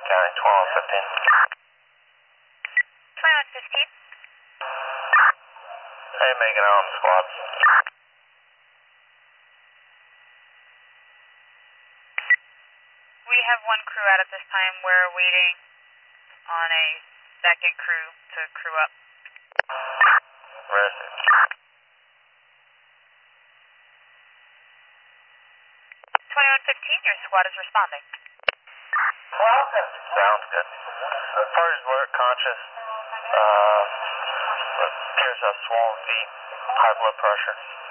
County 2115. 2115. Hey, Megan, on the squad. We have one crew out at this time. We're waiting on a second crew to crew up. Roger. 2115, your squad is responding. Welcome. Sounds good. Party's alert, conscious. Appears to have swollen feet, high blood pressure.